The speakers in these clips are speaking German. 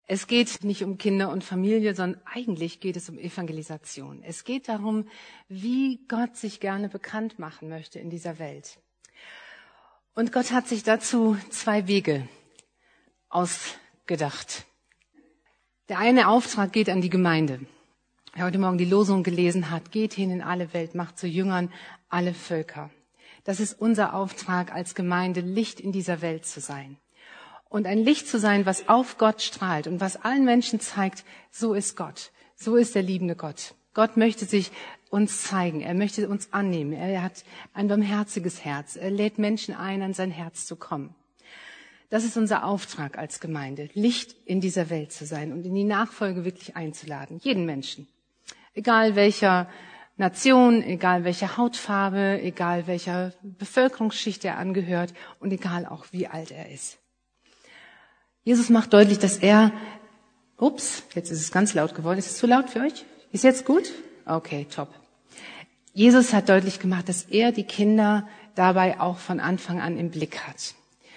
Es geht nicht um Kinder und Familie, sondern eigentlich geht es um Evangelisation. Es geht darum, wie Gott sich gerne bekannt machen möchte in dieser Welt. Und Gott hat sich dazu 2 Wege ausgedacht. Der eine Auftrag geht an die Gemeinde. Wer heute Morgen die Losung gelesen hat, geht hin in alle Welt, macht zu Jüngern alle Völker. Das ist unser Auftrag als Gemeinde, Licht in dieser Welt zu sein. Und ein Licht zu sein, was auf Gott strahlt und was allen Menschen zeigt, so ist Gott, so ist der liebende Gott. Gott möchte sich uns zeigen, er möchte uns annehmen, er hat ein barmherziges Herz, er lädt Menschen ein, an sein Herz zu kommen. Das ist unser Auftrag als Gemeinde, Licht in dieser Welt zu sein und in die Nachfolge wirklich einzuladen, jeden Menschen. Egal welcher Nation, egal welche Hautfarbe, egal welcher Bevölkerungsschicht er angehört und egal auch wie alt er ist. Jesus macht deutlich, dass er, jetzt ist es ganz laut geworden. Ist es zu laut für euch? Ist jetzt gut? Okay, top. Jesus hat deutlich gemacht, dass er die Kinder dabei auch von Anfang an im Blick hat.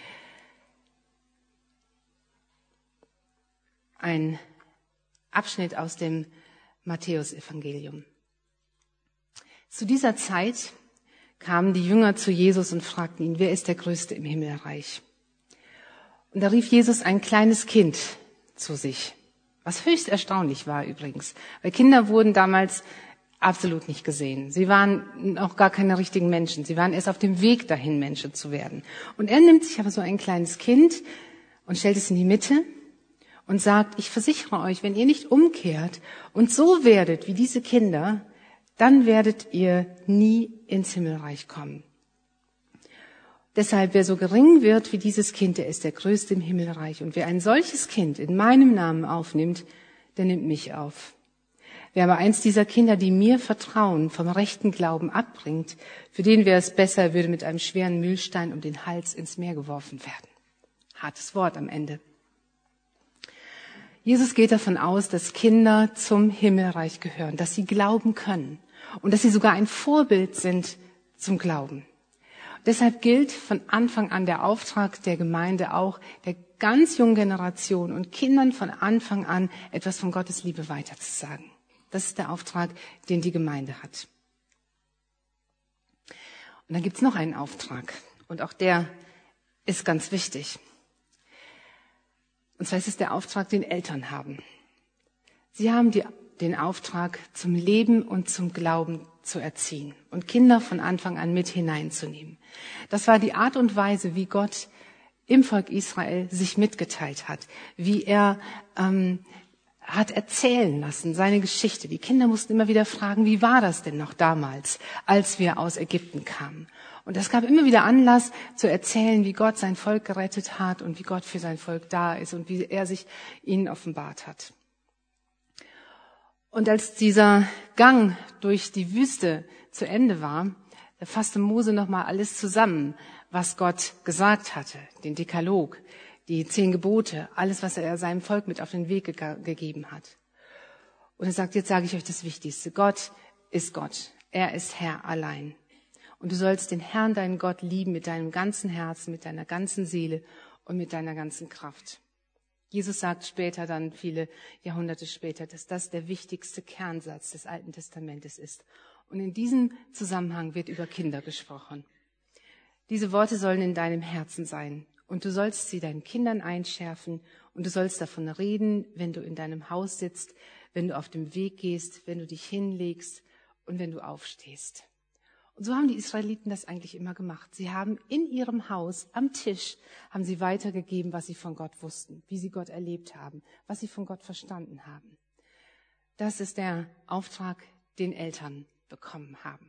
Ein Abschnitt aus dem Matthäusevangelium. Zu dieser Zeit kamen die Jünger zu Jesus und fragten ihn, wer ist der Größte im Himmelreich? Und da rief Jesus ein kleines Kind zu sich, was höchst erstaunlich war übrigens, weil Kinder wurden damals absolut nicht gesehen. Sie waren auch gar keine richtigen Menschen. Sie waren erst auf dem Weg dahin, Menschen zu werden. Und er nimmt sich aber so ein kleines Kind und stellt es in die Mitte und sagt, ich versichere euch, wenn ihr nicht umkehrt und so werdet wie diese Kinder, dann werdet ihr nie ins Himmelreich kommen. Deshalb, wer so gering wird wie dieses Kind, der ist der Größte im Himmelreich. Und wer ein solches Kind in meinem Namen aufnimmt, der nimmt mich auf. Wer aber eins dieser Kinder, die mir vertrauen, vom rechten Glauben abbringt, für den wäre es besser, er würde mit einem schweren Mühlstein um den Hals ins Meer geworfen werden. Hartes Wort am Ende. Jesus geht davon aus, dass Kinder zum Himmelreich gehören, dass sie glauben können und dass sie sogar ein Vorbild sind zum Glauben. Deshalb gilt von Anfang an der Auftrag der Gemeinde auch der ganz jungen Generation und Kindern von Anfang an etwas von Gottes Liebe weiterzusagen. Das ist der Auftrag, den die Gemeinde hat. Und dann gibt's noch einen Auftrag und auch der ist ganz wichtig. Und zwar ist es der Auftrag, den Eltern haben. Sie haben den Auftrag, zum Leben und zum Glauben zu erziehen und Kinder von Anfang an mit hineinzunehmen. Das war die Art und Weise, wie Gott im Volk Israel sich mitgeteilt hat, wie er hat erzählen lassen, seine Geschichte. Die Kinder mussten immer wieder fragen, wie war das denn noch damals, als wir aus Ägypten kamen? Und es gab immer wieder Anlass zu erzählen, wie Gott sein Volk gerettet hat und wie Gott für sein Volk da ist und wie er sich ihnen offenbart hat. Und als dieser Gang durch die Wüste zu Ende war, da fasste Mose nochmal alles zusammen, was Gott gesagt hatte, den Dekalog, die 10 Gebote, alles, was er seinem Volk mit auf den Weg gegeben hat. Und er sagt, jetzt sage ich euch das Wichtigste. Gott ist Gott. Er ist Herr allein. Und du sollst den Herrn, deinen Gott, lieben mit deinem ganzen Herzen, mit deiner ganzen Seele und mit deiner ganzen Kraft. Jesus sagt später dann, viele Jahrhunderte später, dass das der wichtigste Kernsatz des Alten Testamentes ist. Und in diesem Zusammenhang wird über Kinder gesprochen. Diese Worte sollen in deinem Herzen sein. Und du sollst sie deinen Kindern einschärfen und du sollst davon reden, wenn du in deinem Haus sitzt, wenn du auf dem Weg gehst, wenn du dich hinlegst und wenn du aufstehst. Und so haben die Israeliten das eigentlich immer gemacht. Sie haben in ihrem Haus, am Tisch, haben sie weitergegeben, was sie von Gott wussten, wie sie Gott erlebt haben, was sie von Gott verstanden haben. Das ist der Auftrag, den Eltern bekommen haben.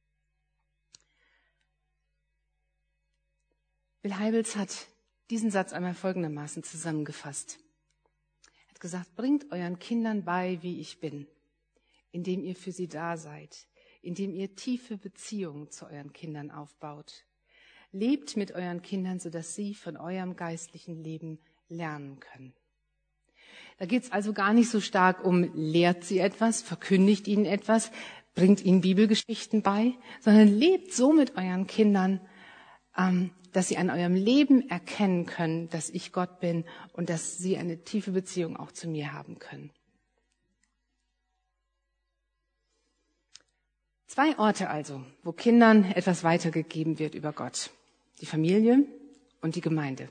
Bill Hybels hat diesen Satz einmal folgendermaßen zusammengefasst. Er hat gesagt, bringt euren Kindern bei, wie ich bin, indem ihr für sie da seid, indem ihr tiefe Beziehungen zu euren Kindern aufbaut. Lebt mit euren Kindern, sodass sie von eurem geistlichen Leben lernen können. Da geht es also gar nicht so stark um, lehrt sie etwas, verkündigt ihnen etwas, bringt ihnen Bibelgeschichten bei, sondern lebt so mit euren Kindern, dass sie an eurem Leben erkennen können, dass ich Gott bin und dass sie eine tiefe Beziehung auch zu mir haben können. 2 Orte also, wo Kindern etwas weitergegeben wird über Gott. Die Familie und die Gemeinde.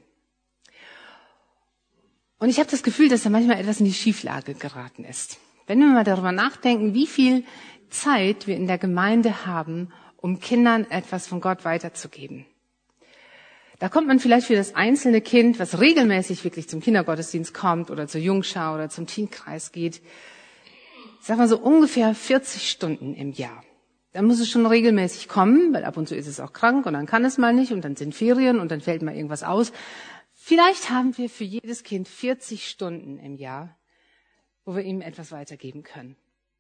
Und ich habe das Gefühl, dass da manchmal etwas in die Schieflage geraten ist. Wenn wir mal darüber nachdenken, wie viel Zeit wir in der Gemeinde haben, um Kindern etwas von Gott weiterzugeben. Da kommt man vielleicht für das einzelne Kind, was regelmäßig wirklich zum Kindergottesdienst kommt oder zur Jungschau oder zum Teenkreis geht, sagen wir so ungefähr 40 Stunden im Jahr. Dann muss es schon regelmäßig kommen, weil ab und zu ist es auch krank und dann kann es mal nicht und dann sind Ferien und dann fällt mal irgendwas aus. Vielleicht haben wir für jedes Kind 40 Stunden im Jahr, wo wir ihm etwas weitergeben können.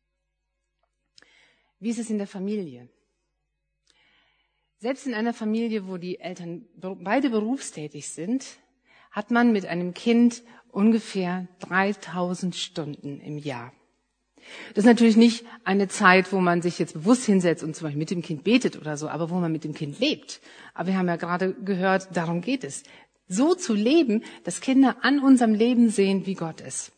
Wie ist es in der Familie? Selbst in einer Familie, wo die Eltern beide berufstätig sind, hat man mit einem Kind ungefähr 3000 Stunden im Jahr. Das ist natürlich nicht eine Zeit, wo man sich jetzt bewusst hinsetzt und zum Beispiel mit dem Kind betet oder so, aber wo man mit dem Kind lebt. Aber wir haben ja gerade gehört, darum geht es. So zu leben, dass Kinder an unserem Leben sehen, wie Gott ist.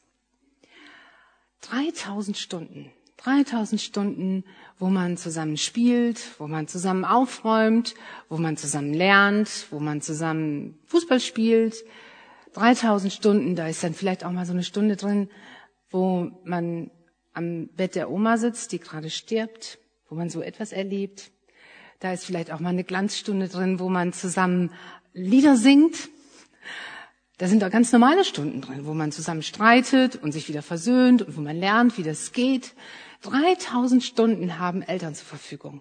3000 Stunden. 3000 Stunden, wo man zusammen spielt, wo man zusammen aufräumt, wo man zusammen lernt, wo man zusammen Fußball spielt. 3000 Stunden, da ist dann vielleicht auch mal so eine Stunde drin, wo man am Bett der Oma sitzt, die gerade stirbt, wo man so etwas erlebt. Da ist vielleicht auch mal eine Glanzstunde drin, wo man zusammen Lieder singt. Da sind auch ganz normale Stunden drin, wo man zusammen streitet und sich wieder versöhnt und wo man lernt, wie das geht. 3000 Stunden haben Eltern zur Verfügung.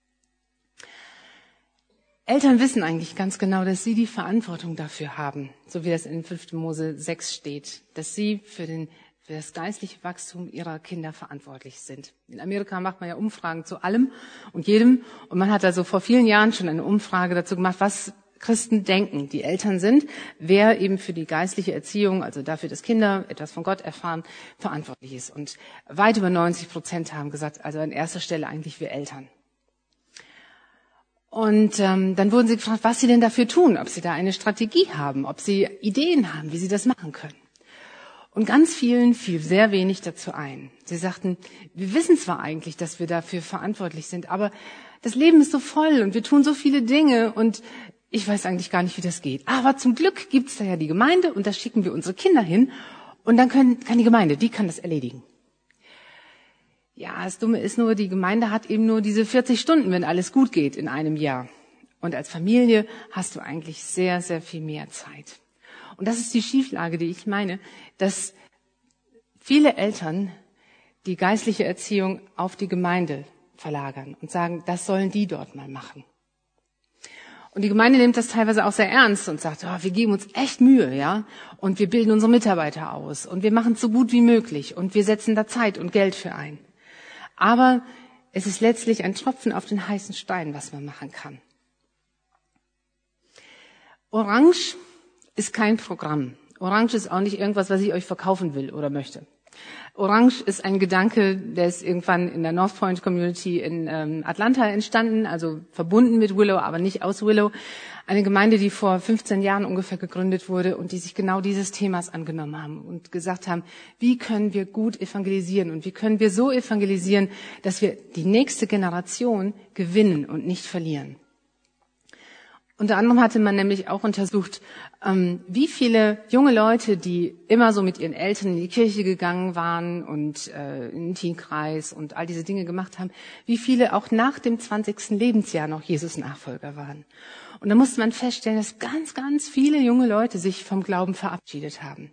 Eltern wissen eigentlich ganz genau, dass sie die Verantwortung dafür haben, so wie das in 5. Mose 6 steht, dass sie für das geistliche Wachstum ihrer Kinder verantwortlich sind. In Amerika macht man ja Umfragen zu allem und jedem. Und man hat also vor vielen Jahren schon eine Umfrage dazu gemacht, was Christen denken, die Eltern sind, wer eben für die geistliche Erziehung, also dafür, dass Kinder etwas von Gott erfahren, verantwortlich ist. Und weit über 90% haben gesagt, also an erster Stelle eigentlich wir Eltern. Und dann wurden sie gefragt, was sie denn dafür tun, ob sie da eine Strategie haben, ob sie Ideen haben, wie sie das machen können. Und ganz vielen fiel sehr wenig dazu ein. Sie sagten, wir wissen zwar eigentlich, dass wir dafür verantwortlich sind, aber das Leben ist so voll und wir tun so viele Dinge und ich weiß eigentlich gar nicht, wie das geht. Aber zum Glück gibt's da ja die Gemeinde und da schicken wir unsere Kinder hin und dann kann die Gemeinde, die kann das erledigen. Ja, das Dumme ist nur, die Gemeinde hat eben nur diese 40 Stunden, wenn alles gut geht in einem Jahr. Und als Familie hast du eigentlich sehr, sehr viel mehr Zeit. Und das ist die Schieflage, die ich meine, dass viele Eltern die geistliche Erziehung auf die Gemeinde verlagern und sagen, das sollen die dort mal machen. Und die Gemeinde nimmt das teilweise auch sehr ernst und sagt, oh, wir geben uns echt Mühe, ja, und wir bilden unsere Mitarbeiter aus und wir machen es so gut wie möglich und wir setzen da Zeit und Geld für ein. Aber es ist letztlich ein Tropfen auf den heißen Stein, was man machen kann. Orange ist kein Programm. Orange ist auch nicht irgendwas, was ich euch verkaufen will oder möchte. Orange ist ein Gedanke, der ist irgendwann in der North Point Community in Atlanta entstanden, also verbunden mit Willow, aber nicht aus Willow. Eine Gemeinde, die vor 15 Jahren ungefähr gegründet wurde und die sich genau dieses Themas angenommen haben und gesagt haben, wie können wir gut evangelisieren und wie können wir so evangelisieren, dass wir die nächste Generation gewinnen und nicht verlieren. Unter anderem hatte man nämlich auch untersucht, wie viele junge Leute, die immer so mit ihren Eltern in die Kirche gegangen waren und in den Teenkreis und all diese Dinge gemacht haben, wie viele auch nach dem 20. Lebensjahr noch Jesus-Nachfolger waren. Und da musste man feststellen, dass ganz, ganz viele junge Leute sich vom Glauben verabschiedet haben.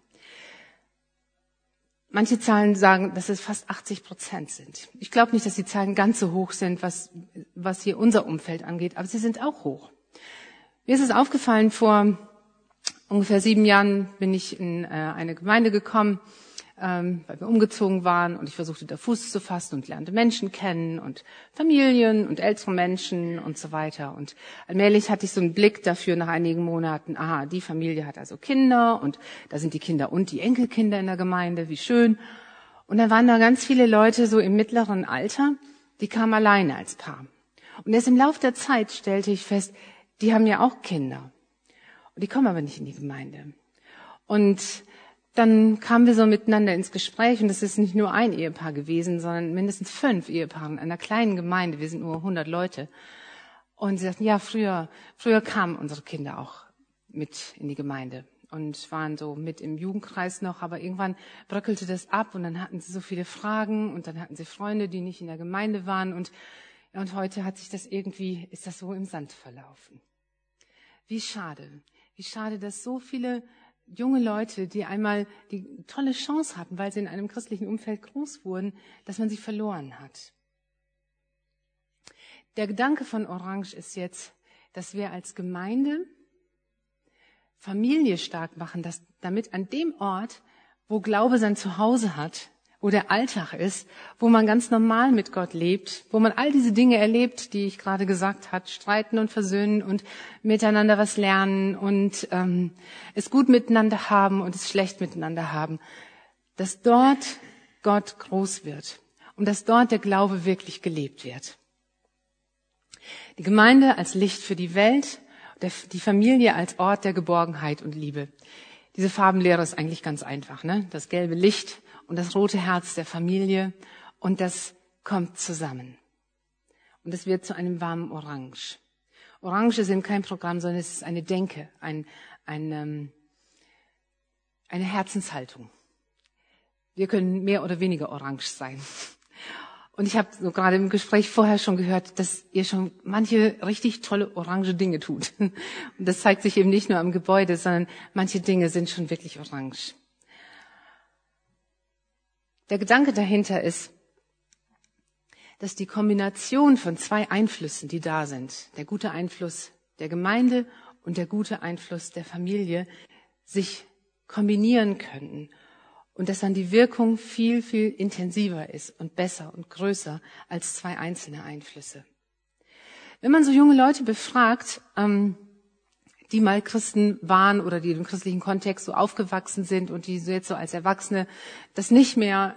Manche Zahlen sagen, dass es fast 80% sind. Ich glaube nicht, dass die Zahlen ganz so hoch sind, was hier unser Umfeld angeht, aber sie sind auch hoch. Mir ist es aufgefallen, vor ungefähr 7 Jahren bin ich in eine Gemeinde gekommen, weil wir umgezogen waren und ich versuchte da Fuß zu fassen und lernte Menschen kennen und Familien und ältere Menschen und so weiter. Und allmählich hatte ich so einen Blick dafür nach einigen Monaten, aha, die Familie hat also Kinder und da sind die Kinder und die Enkelkinder in der Gemeinde, wie schön. Und dann waren da ganz viele Leute so im mittleren Alter, die kamen alleine als Paar. Und erst im Laufe der Zeit stellte ich fest, die haben ja auch Kinder. Und die kommen aber nicht in die Gemeinde. Und dann kamen wir so miteinander ins Gespräch, und das ist nicht nur ein Ehepaar gewesen, sondern mindestens 5 Ehepaare in einer kleinen Gemeinde. Wir sind nur 100 Leute. Und sie sagten, ja, früher kamen unsere Kinder auch mit in die Gemeinde und waren so mit im Jugendkreis noch, aber irgendwann bröckelte das ab und dann hatten sie so viele Fragen und dann hatten sie Freunde, die nicht in der Gemeinde waren, und heute ist das so im Sand verlaufen. Wie schade, dass so viele junge Leute, die einmal die tolle Chance hatten, weil sie in einem christlichen Umfeld groß wurden, dass man sie verloren hat. Der Gedanke von Orange ist jetzt, dass wir als Gemeinde Familie stark machen, damit an dem Ort, wo Glaube sein Zuhause hat, wo der Alltag ist, wo man ganz normal mit Gott lebt, wo man all diese Dinge erlebt, die ich gerade gesagt habe, streiten und versöhnen und miteinander was lernen und es gut miteinander haben und es schlecht miteinander haben, dass dort Gott groß wird und dass dort der Glaube wirklich gelebt wird. Die Gemeinde als Licht für die Welt, die Familie als Ort der Geborgenheit und Liebe. Diese Farbenlehre ist eigentlich ganz einfach, ne? Das gelbe Licht und das rote Herz der Familie, und das kommt zusammen. Und es wird zu einem warmen Orange. Orange ist eben kein Programm, sondern es ist eine Denke, eine Herzenshaltung. Wir können mehr oder weniger orange sein. Und ich habe so gerade im Gespräch vorher schon gehört, dass ihr schon manche richtig tolle orange Dinge tut. Und das zeigt sich eben nicht nur am Gebäude, sondern manche Dinge sind schon wirklich orange. Der Gedanke dahinter ist, dass die Kombination von 2 Einflüssen, die da sind, der gute Einfluss der Gemeinde und der gute Einfluss der Familie, sich kombinieren könnten. Und dass dann die Wirkung viel, viel intensiver ist und besser und größer als 2 einzelne Einflüsse. Wenn man so junge Leute befragt, die mal Christen waren oder die im christlichen Kontext so aufgewachsen sind und die so jetzt so als Erwachsene das nicht mehr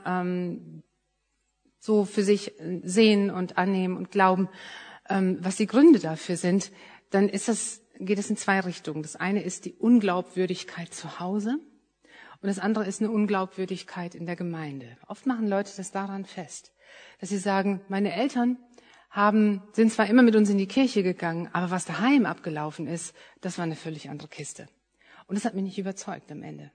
so für sich sehen und annehmen und glauben, was die Gründe dafür sind, dann geht es in 2 Richtungen. Das eine ist die Unglaubwürdigkeit zu Hause. Und das andere ist eine Unglaubwürdigkeit in der Gemeinde. Oft machen Leute das daran fest, dass sie sagen, meine Eltern sind zwar immer mit uns in die Kirche gegangen, aber was daheim abgelaufen ist, das war eine völlig andere Kiste. Und das hat mich nicht überzeugt am Ende.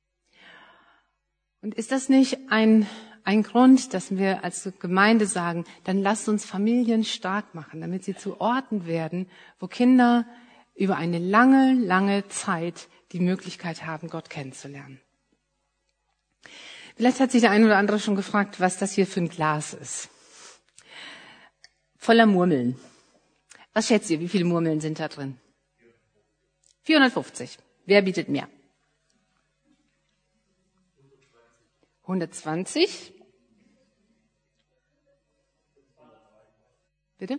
Und ist das nicht ein Grund, dass wir als Gemeinde sagen, dann lasst uns Familien stark machen, damit sie zu Orten werden, wo Kinder über eine lange, lange Zeit die Möglichkeit haben, Gott kennenzulernen. Vielleicht hat sich der eine oder andere schon gefragt, was das hier für ein Glas ist. Voller Murmeln. Was schätzt ihr, wie viele Murmeln sind da drin? 450. Wer bietet mehr? 120. Bitte?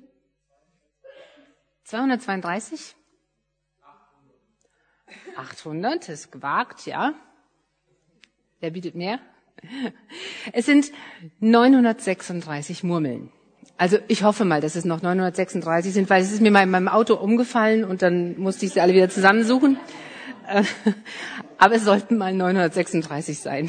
232? 800, ist gewagt, ja. Wer bietet mehr? Es sind 936 Murmeln. Also ich hoffe mal, dass es noch 936 sind, weil es ist mir mal in meinem Auto umgefallen und dann musste ich sie alle wieder zusammensuchen. Aber es sollten mal 936 sein.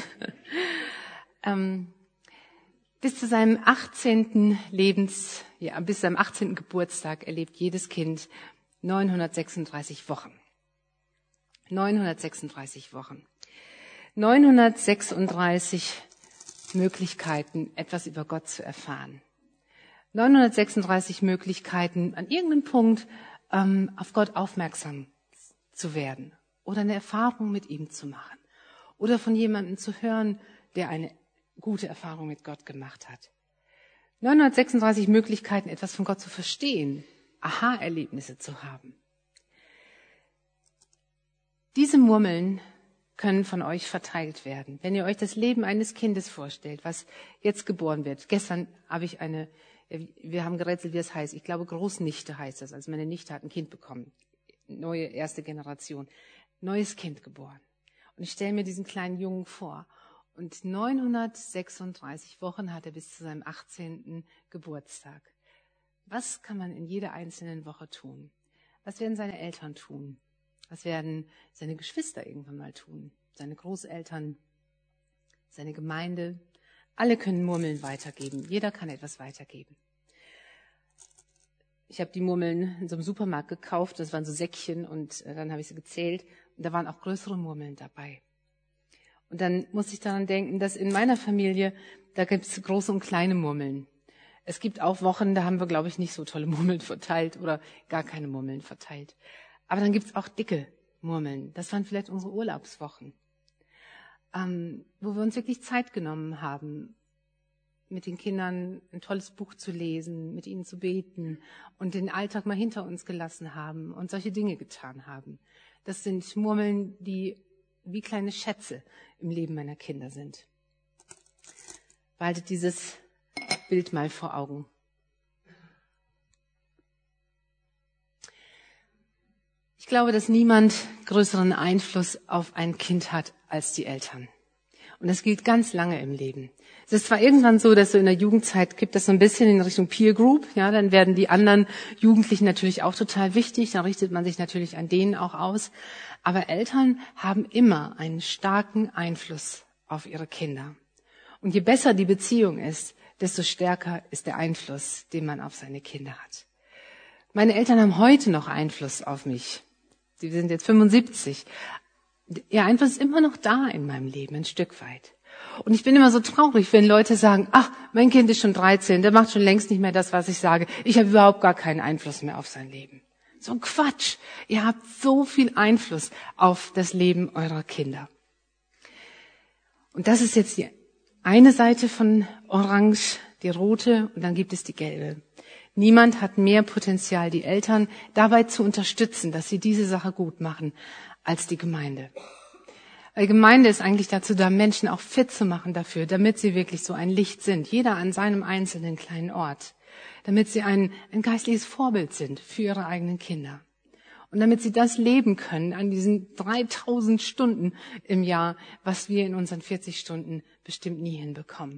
Bis zu seinem 18. bis zu seinem 18. Geburtstag erlebt jedes Kind 936 Wochen. 936 Wochen. 936 Möglichkeiten, etwas über Gott zu erfahren. 936 Möglichkeiten, an irgendeinem Punkt auf Gott aufmerksam zu werden oder eine Erfahrung mit ihm zu machen oder von jemandem zu hören, der eine gute Erfahrung mit Gott gemacht hat. 936 Möglichkeiten, etwas von Gott zu verstehen, Aha-Erlebnisse zu haben. Diese Murmeln können von euch verteilt werden. Wenn ihr euch das Leben eines Kindes vorstellt, was jetzt geboren wird. Gestern habe ich wir haben gerätselt, wie das heißt. Ich glaube, Großnichte heißt das. Also meine Nichte hat ein Kind bekommen. Neue, erste Generation. Neues Kind geboren. Und ich stelle mir diesen kleinen Jungen vor. Und 936 Wochen hat er bis zu seinem 18. Geburtstag. Was kann man in jeder einzelnen Woche tun? Was werden seine Eltern tun? Was werden seine Geschwister irgendwann mal tun? Seine Großeltern, seine Gemeinde? Alle können Murmeln weitergeben. Jeder kann etwas weitergeben. Ich habe die Murmeln in so einem Supermarkt gekauft. Das waren so Säckchen und dann habe ich sie gezählt. Und da waren auch größere Murmeln dabei. Und dann musste ich daran denken, dass in meiner Familie, da gibt es große und kleine Murmeln. Es gibt auch Wochen, da haben wir, glaube ich, nicht so tolle Murmeln verteilt oder gar keine Murmeln verteilt. Aber dann gibt es auch dicke Murmeln. Das waren vielleicht unsere Urlaubswochen, wo wir uns wirklich Zeit genommen haben, mit den Kindern ein tolles Buch zu lesen, mit ihnen zu beten und den Alltag mal hinter uns gelassen haben und solche Dinge getan haben. Das sind Murmeln, die wie kleine Schätze im Leben meiner Kinder sind. Behaltet dieses Bild mal vor Augen. Ich glaube, dass niemand größeren Einfluss auf ein Kind hat als die Eltern. Und das gilt ganz lange im Leben. Es ist zwar irgendwann so, dass so in der Jugendzeit gibt es so ein bisschen in Richtung Peer Group, ja, dann werden die anderen Jugendlichen natürlich auch total wichtig, dann richtet man sich natürlich an denen auch aus. Aber Eltern haben immer einen starken Einfluss auf ihre Kinder. Und je besser die Beziehung ist, desto stärker ist der Einfluss, den man auf seine Kinder hat. Meine Eltern haben heute noch Einfluss auf mich. Sie sind jetzt 75. Ihr Einfluss ist immer noch da in meinem Leben, ein Stück weit. Und ich bin immer so traurig, wenn Leute sagen, ach, mein Kind ist schon 13, der macht schon längst nicht mehr das, was ich sage. Ich habe überhaupt gar keinen Einfluss mehr auf sein Leben. So ein Quatsch. Ihr habt so viel Einfluss auf das Leben eurer Kinder. Und das ist jetzt die eine Seite von Orange, die rote, und dann gibt es die gelbe. Niemand hat mehr Potenzial, die Eltern dabei zu unterstützen, dass sie diese Sache gut machen, als die Gemeinde. Weil Gemeinde ist eigentlich dazu da, Menschen auch fit zu machen dafür, damit sie wirklich so ein Licht sind, jeder an seinem einzelnen kleinen Ort, damit sie ein geistliches Vorbild sind für ihre eigenen Kinder. Und damit sie das leben können an diesen 3000 Stunden im Jahr, was wir in unseren 40 Stunden bestimmt nie hinbekommen.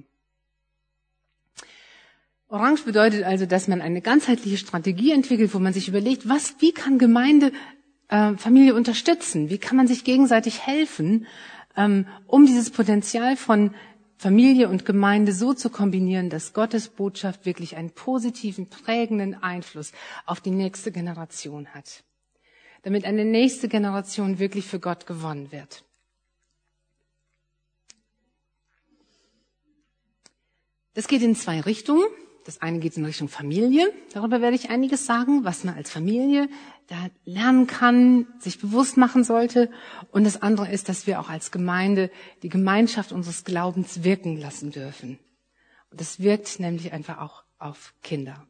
Orange bedeutet also, dass man eine ganzheitliche Strategie entwickelt, wo man sich überlegt, wie kann Gemeinde Familie unterstützen? Wie kann man sich gegenseitig helfen, um dieses Potenzial von Familie und Gemeinde so zu kombinieren, dass Gottes Botschaft wirklich einen positiven, prägenden Einfluss auf die nächste Generation hat. Damit eine nächste Generation wirklich für Gott gewonnen wird. Das geht in zwei Richtungen. Das eine geht in Richtung Familie. Darüber werde ich einiges sagen, was man als Familie da lernen kann, sich bewusst machen sollte. Und das andere ist, dass wir auch als Gemeinde die Gemeinschaft unseres Glaubens wirken lassen dürfen. Und das wirkt nämlich einfach auch auf Kinder.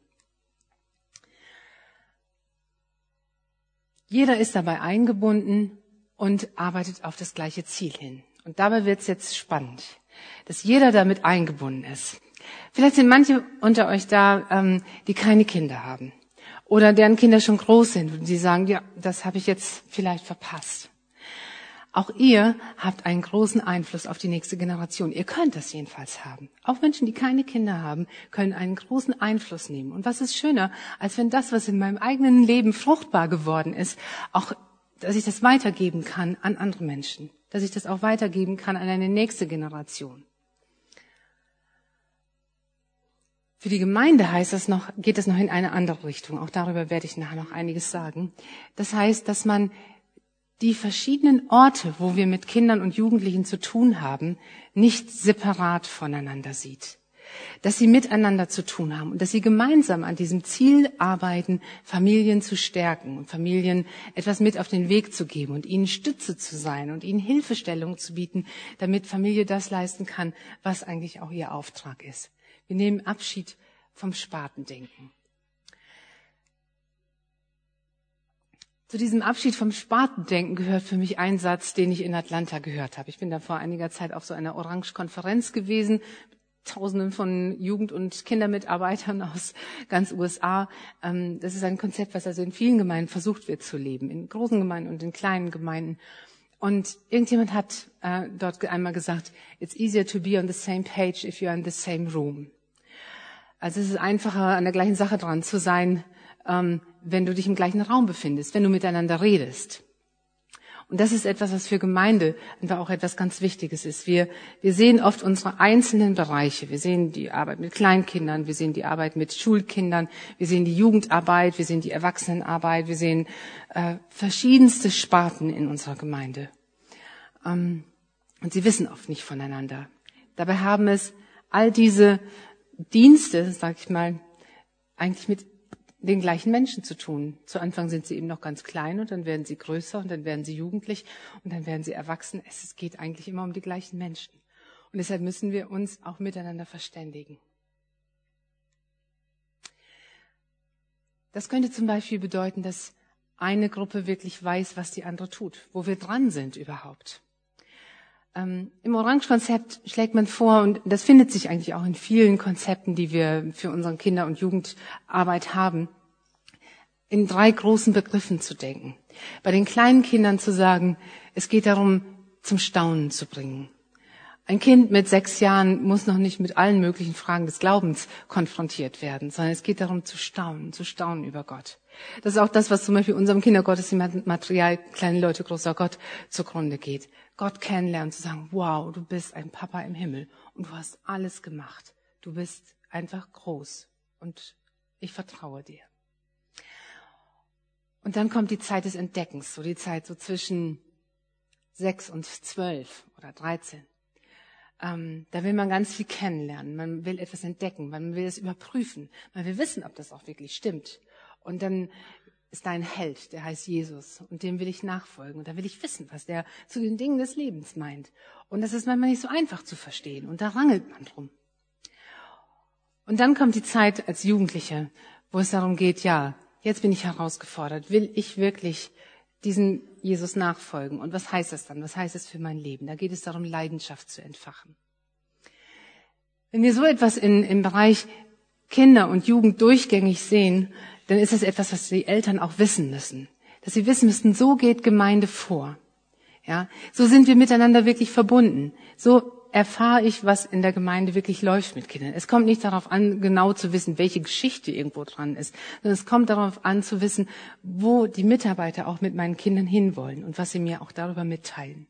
Jeder ist dabei eingebunden und arbeitet auf das gleiche Ziel hin. Und dabei wird es jetzt spannend, dass jeder damit eingebunden ist. Vielleicht sind manche unter euch da, die keine Kinder haben oder deren Kinder schon groß sind und die sagen, ja, das habe ich jetzt vielleicht verpasst. Auch ihr habt einen großen Einfluss auf die nächste Generation. Ihr könnt das jedenfalls haben. Auch Menschen, die keine Kinder haben, können einen großen Einfluss nehmen. Und was ist schöner, als wenn das, was in meinem eigenen Leben fruchtbar geworden ist, auch, dass ich das weitergeben kann an andere Menschen, dass ich das auch weitergeben kann an eine nächste Generation. Für die Gemeinde geht es noch in eine andere Richtung. Auch darüber werde ich nachher noch einiges sagen. Das heißt, dass man die verschiedenen Orte, wo wir mit Kindern und Jugendlichen zu tun haben, nicht separat voneinander sieht. Dass sie miteinander zu tun haben und dass sie gemeinsam an diesem Ziel arbeiten, Familien zu stärken und Familien etwas mit auf den Weg zu geben und ihnen Stütze zu sein und ihnen Hilfestellung zu bieten, damit Familie das leisten kann, was eigentlich auch ihr Auftrag ist. Wir nehmen Abschied vom Spatendenken. Zu diesem Abschied vom Spatendenken gehört für mich ein Satz, den ich in Atlanta gehört habe. Ich bin da vor einiger Zeit auf so einer Orange-Konferenz gewesen, Tausenden von Jugend- und Kindermitarbeitern aus ganz USA. Das ist ein Konzept, was also in vielen Gemeinden versucht wird zu leben, in großen Gemeinden und in kleinen Gemeinden. Und irgendjemand hat dort einmal gesagt, it's easier to be on the same page if you're in the same room. Also es ist einfacher, an der gleichen Sache dran zu sein, wenn du dich im gleichen Raum befindest, wenn du miteinander redest. Und das ist etwas, was für Gemeinde einfach auch etwas ganz Wichtiges ist. Wir sehen oft unsere einzelnen Bereiche. Wir sehen die Arbeit mit Kleinkindern, wir sehen die Arbeit mit Schulkindern, wir sehen die Jugendarbeit, wir sehen die Erwachsenenarbeit, wir sehen verschiedenste Sparten in unserer Gemeinde. Und sie wissen oft nicht voneinander. Dabei haben es all diese Dienste, sag ich mal, eigentlich mit den gleichen Menschen zu tun. Zu Anfang sind sie eben noch ganz klein und dann werden sie größer und dann werden sie jugendlich und dann werden sie erwachsen. Es geht eigentlich immer um die gleichen Menschen. Und deshalb müssen wir uns auch miteinander verständigen. Das könnte zum Beispiel bedeuten, dass eine Gruppe wirklich weiß, was die andere tut, wo wir dran sind überhaupt. Im Orange-Konzept schlägt man vor, und das findet sich eigentlich auch in vielen Konzepten, die wir für unsere Kinder- und Jugendarbeit haben, in 3 großen Begriffen zu denken. Bei den kleinen Kindern zu sagen, es geht darum, zum Staunen zu bringen. Ein Kind mit 6 Jahren muss noch nicht mit allen möglichen Fragen des Glaubens konfrontiert werden, sondern es geht darum, zu staunen über Gott. Das ist auch das, was zum Beispiel unserem Kindergottesdienstmaterial Kleine Leute, großer Gott zugrunde geht. Gott kennenlernen, zu sagen, wow, du bist ein Papa im Himmel und du hast alles gemacht. Du bist einfach groß und ich vertraue dir. Und dann kommt die Zeit des Entdeckens, so die Zeit so zwischen 6 und 12 oder 13. Da will man ganz viel kennenlernen, man will etwas entdecken, man will es überprüfen, man will wissen, ob das auch wirklich stimmt. Und dann ist da ein Held, der heißt Jesus, und dem will ich nachfolgen. Und da will ich wissen, was der zu den Dingen des Lebens meint. Und das ist manchmal nicht so einfach zu verstehen. Und da rangelt man drum. Und dann kommt die Zeit als Jugendliche, wo es darum geht, ja, jetzt bin ich herausgefordert. Will ich wirklich diesem Jesus nachfolgen? Und was heißt das dann? Was heißt es für mein Leben? Da geht es darum, Leidenschaft zu entfachen. Wenn wir so etwas im Bereich Kinder und Jugend durchgängig sehen, dann ist es etwas, was die Eltern auch wissen müssen. Dass sie wissen müssen, so geht Gemeinde vor. Ja, so sind wir miteinander wirklich verbunden. So erfahre ich, was in der Gemeinde wirklich läuft mit Kindern. Es kommt nicht darauf an, genau zu wissen, welche Geschichte irgendwo dran ist, sondern es kommt darauf an, zu wissen, wo die Mitarbeiter auch mit meinen Kindern hinwollen und was sie mir auch darüber mitteilen.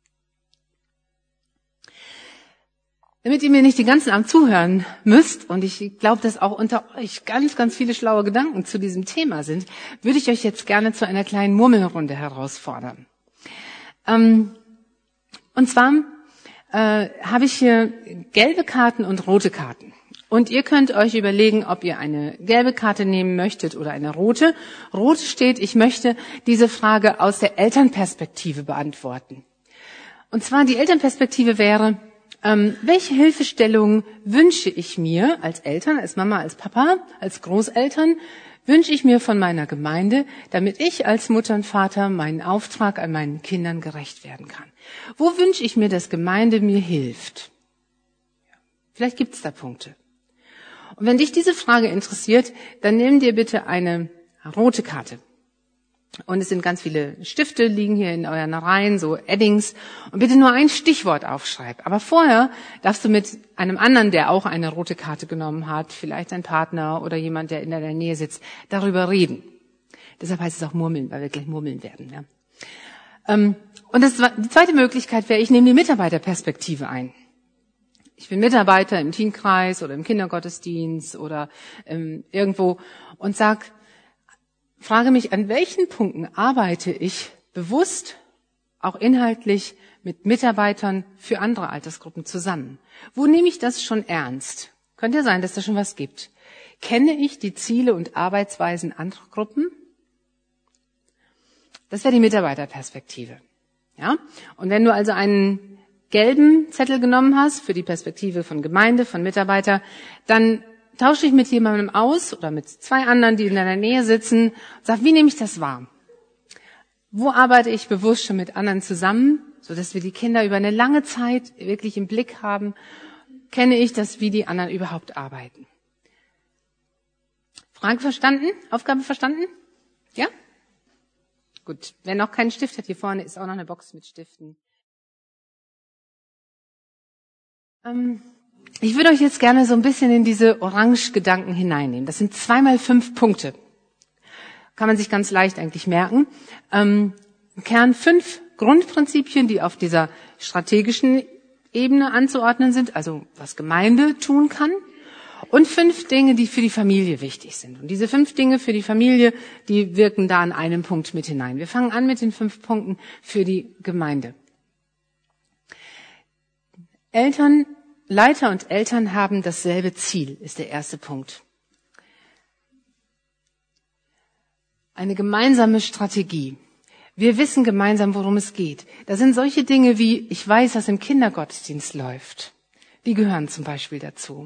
Damit ihr mir nicht den ganzen Abend zuhören müsst, und ich glaube, dass auch unter euch ganz, ganz viele schlaue Gedanken zu diesem Thema sind, würde ich euch jetzt gerne zu einer kleinen Murmelrunde herausfordern. Und zwar habe ich hier gelbe Karten und rote Karten. Und ihr könnt euch überlegen, ob ihr eine gelbe Karte nehmen möchtet oder eine rote. Rot steht, ich möchte diese Frage aus der Elternperspektive beantworten. Und zwar die Elternperspektive wäre, welche Hilfestellung wünsche ich mir als Eltern, als Mama, als Papa, als Großeltern, wünsche ich mir von meiner Gemeinde, damit ich als Mutter und Vater meinen Auftrag an meinen Kindern gerecht werden kann? Wo wünsche ich mir, dass Gemeinde mir hilft? Vielleicht gibt es da Punkte. Und wenn dich diese Frage interessiert, dann nimm dir bitte eine rote Karte. Und es sind ganz viele Stifte, liegen hier in euren Reihen, so Eddings. Und bitte nur ein Stichwort aufschreiben. Aber vorher darfst du mit einem anderen, der auch eine rote Karte genommen hat, vielleicht ein Partner oder jemand, der in deiner Nähe sitzt, darüber reden. Deshalb heißt es auch murmeln, weil wir gleich murmeln werden. Ja. Und die zweite Möglichkeit wäre, ich nehme die Mitarbeiterperspektive ein. Ich bin Mitarbeiter im Teamkreis oder im Kindergottesdienst oder irgendwo und frage mich, an welchen Punkten arbeite ich bewusst, auch inhaltlich, mit Mitarbeitern für andere Altersgruppen zusammen? Wo nehme ich das schon ernst? Könnte ja sein, dass da schon was gibt. Kenne ich die Ziele und Arbeitsweisen anderer Gruppen? Das wäre die Mitarbeiterperspektive. Ja? Und wenn du also einen gelben Zettel genommen hast für die Perspektive von Gemeinde, von Mitarbeiter, dann tausche ich mit jemandem aus oder mit 2 anderen, die in deiner Nähe sitzen, und sag, wie nehme ich das wahr? Wo arbeite ich bewusst schon mit anderen zusammen, sodass wir die Kinder über eine lange Zeit wirklich im Blick haben? Kenne ich das, wie die anderen überhaupt arbeiten? Frage verstanden? Aufgabe verstanden? Ja? Gut. Wer noch keinen Stift hat, hier vorne ist auch noch eine Box mit Stiften. Ich würde euch jetzt gerne so ein bisschen in diese Orange-Gedanken hineinnehmen. Das sind 2 mal 5 Punkte. kann man sich ganz leicht eigentlich merken. Im Kern 5 Grundprinzipien, die auf dieser strategischen Ebene anzuordnen sind, also was Gemeinde tun kann. Und 5 Dinge, die für die Familie wichtig sind. Und diese 5 Dinge für die Familie, die wirken da an einem Punkt mit hinein. Wir fangen an mit den 5 Punkten für die Gemeinde. Leiter und Eltern haben dasselbe Ziel, ist der erste Punkt. Eine gemeinsame Strategie. Wir wissen gemeinsam, worum es geht. Das sind solche Dinge wie, ich weiß, was im Kindergottesdienst läuft. Die gehören zum Beispiel dazu.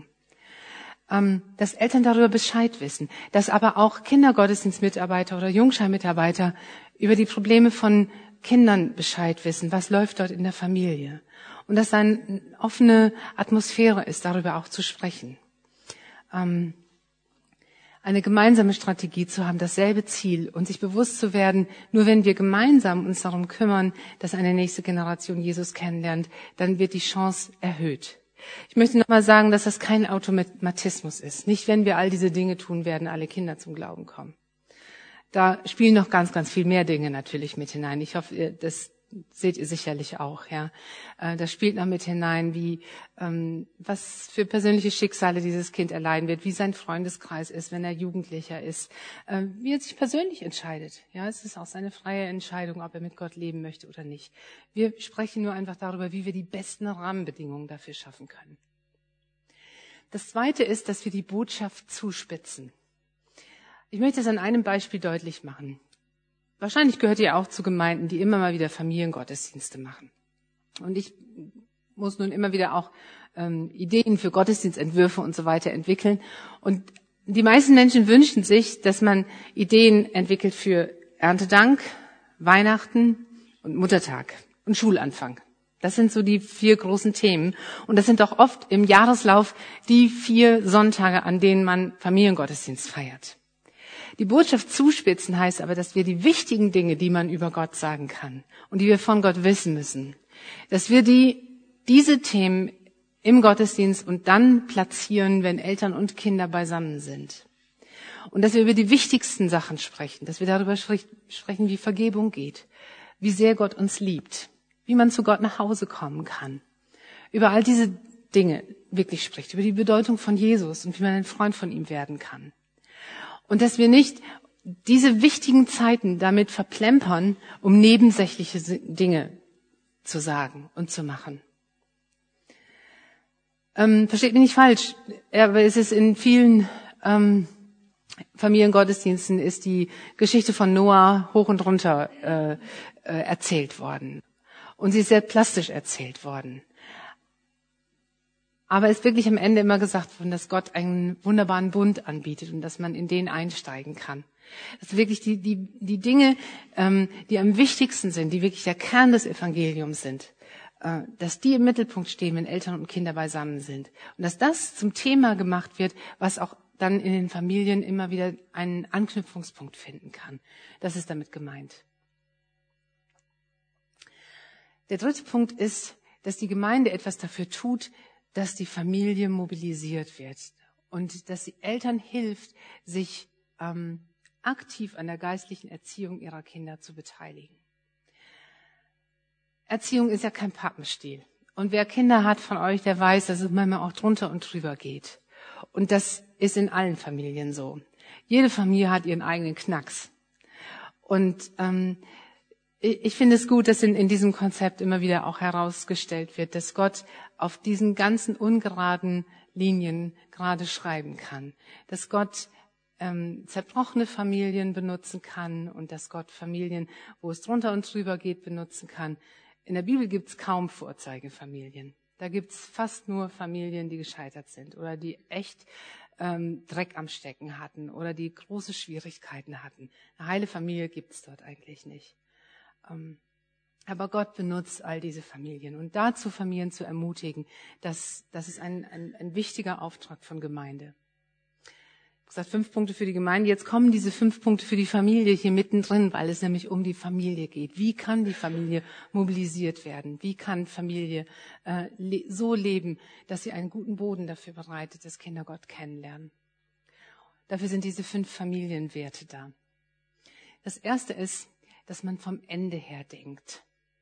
Dass Eltern darüber Bescheid wissen, dass aber auch Kindergottesdienstmitarbeiter oder Jungschulmitarbeiter über die Probleme von Kindern Bescheid wissen, was läuft dort in der Familie. Und dass eine offene Atmosphäre ist, darüber auch zu sprechen. Eine gemeinsame Strategie zu haben, dasselbe Ziel und sich bewusst zu werden, nur wenn wir gemeinsam uns darum kümmern, dass eine nächste Generation Jesus kennenlernt, dann wird die Chance erhöht. Ich möchte nochmal sagen, dass das kein Automatismus ist. Nicht, wenn wir all diese Dinge tun, werden alle Kinder zum Glauben kommen. Da spielen noch ganz, ganz viel mehr Dinge natürlich mit hinein. Ich hoffe, das seht ihr sicherlich auch. Ja, da spielt noch mit hinein, wie was für persönliche Schicksale dieses Kind erleiden wird, wie sein Freundeskreis ist, wenn er Jugendlicher ist, wie er sich persönlich entscheidet. Ja, es ist auch seine freie Entscheidung, ob er mit Gott leben möchte oder nicht. Wir sprechen nur einfach darüber, wie wir die besten Rahmenbedingungen dafür schaffen können. Das Zweite ist, dass wir die Botschaft zuspitzen. Ich möchte es an einem Beispiel deutlich machen. Wahrscheinlich gehört ihr auch zu Gemeinden, die immer mal wieder Familiengottesdienste machen. Und ich muss nun immer wieder auch Ideen für Gottesdienstentwürfe und so weiter entwickeln. Und die meisten Menschen wünschen sich, dass man Ideen entwickelt für Erntedank, Weihnachten und Muttertag und Schulanfang. Das sind so die 4 großen Themen. Und das sind auch oft im Jahreslauf die 4 Sonntage, an denen man Familiengottesdienst feiert. Die Botschaft zuspitzen heißt aber, dass wir die wichtigen Dinge, die man über Gott sagen kann und die wir von Gott wissen müssen, dass wir diese Themen im Gottesdienst und dann platzieren, wenn Eltern und Kinder beisammen sind. Und dass wir über die wichtigsten Sachen sprechen, dass wir darüber sprechen, wie Vergebung geht, wie sehr Gott uns liebt, wie man zu Gott nach Hause kommen kann. Über all diese Dinge wirklich spricht, über die Bedeutung von Jesus und wie man ein Freund von ihm werden kann. Und dass wir nicht diese wichtigen Zeiten damit verplempern, um nebensächliche Dinge zu sagen und zu machen. Versteht mich nicht falsch, aber es ist in vielen Familiengottesdiensten ist die Geschichte von Noah hoch und runter erzählt worden. Und sie ist sehr plastisch erzählt worden. Aber es ist wirklich am Ende immer gesagt worden, dass Gott einen wunderbaren Bund anbietet und dass man in den einsteigen kann. Dass wirklich die Dinge, die am wichtigsten sind, die wirklich der Kern des Evangeliums sind, dass die im Mittelpunkt stehen, wenn Eltern und Kinder beisammen sind. Und dass das zum Thema gemacht wird, was auch dann in den Familien immer wieder einen Anknüpfungspunkt finden kann. Das ist damit gemeint. Der dritte Punkt ist, dass die Gemeinde etwas dafür tut, dass die Familie mobilisiert wird und dass die Eltern hilft, sich aktiv an der geistlichen Erziehung ihrer Kinder zu beteiligen. Erziehung ist ja kein Pappenstiel. Und wer Kinder hat von euch, der weiß, dass es manchmal auch drunter und drüber geht. Und das ist in allen Familien so. Jede Familie hat ihren eigenen Knacks. Und ich finde es gut, dass in diesem Konzept immer wieder auch herausgestellt wird, dass Gott auf diesen ganzen ungeraden Linien gerade schreiben kann. Dass Gott zerbrochene Familien benutzen kann und dass Gott Familien, wo es drunter und drüber geht, benutzen kann. In der Bibel gibt es kaum Vorzeigefamilien. Da gibt es fast nur Familien, die gescheitert sind oder die echt Dreck am Stecken hatten oder die große Schwierigkeiten hatten. Eine heile Familie gibt es dort eigentlich nicht. Aber Gott benutzt all diese Familien. Und dazu Familien zu ermutigen, das ist ein wichtiger Auftrag von Gemeinde. Ich habe gesagt, 5 Punkte für die Gemeinde. Jetzt kommen diese 5 Punkte für die Familie hier mittendrin, weil es nämlich um die Familie geht. Wie kann die Familie mobilisiert werden? Wie kann Familie so leben, dass sie einen guten Boden dafür bereitet, dass Kinder Gott kennenlernen? Dafür sind diese 5 Familienwerte da. Das erste ist, dass man vom Ende her denkt.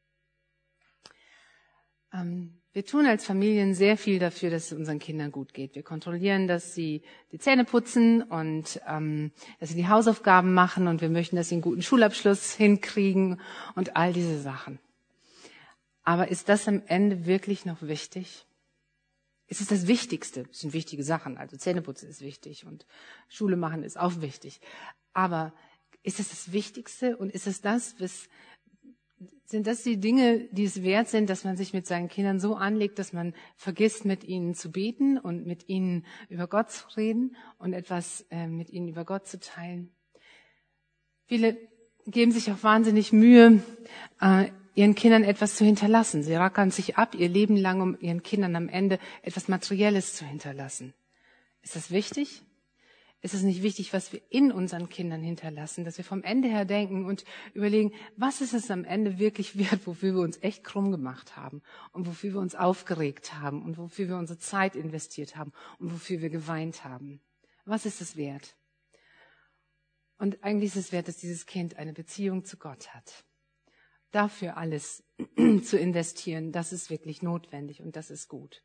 Wir tun als Familien sehr viel dafür, dass es unseren Kindern gut geht. Wir kontrollieren, dass sie die Zähne putzen und dass sie die Hausaufgaben machen und wir möchten, dass sie einen guten Schulabschluss hinkriegen und all diese Sachen. Aber ist das am Ende wirklich noch wichtig? Ist es das Wichtigste? Das sind wichtige Sachen. Also Zähneputzen ist wichtig und Schule machen ist auch wichtig. Aber ist es das Wichtigste und ist es das, sind das die Dinge, die es wert sind, dass man sich mit seinen Kindern so anlegt, dass man vergisst, mit ihnen zu beten und mit ihnen über Gott zu reden und etwas mit ihnen über Gott zu teilen? Viele geben sich auch wahnsinnig Mühe, ihren Kindern etwas zu hinterlassen. Sie rackern sich ab ihr Leben lang, um ihren Kindern am Ende etwas Materielles zu hinterlassen. Ist das wichtig? Ist es nicht wichtig, was wir in unseren Kindern hinterlassen, dass wir vom Ende her denken und überlegen, was ist es am Ende wirklich wert, wofür wir uns echt krumm gemacht haben und wofür wir uns aufgeregt haben und wofür wir unsere Zeit investiert haben und wofür wir geweint haben? Was ist es wert? Und eigentlich ist es wert, dass dieses Kind eine Beziehung zu Gott hat. Dafür alles zu investieren, das ist wirklich notwendig und das ist gut.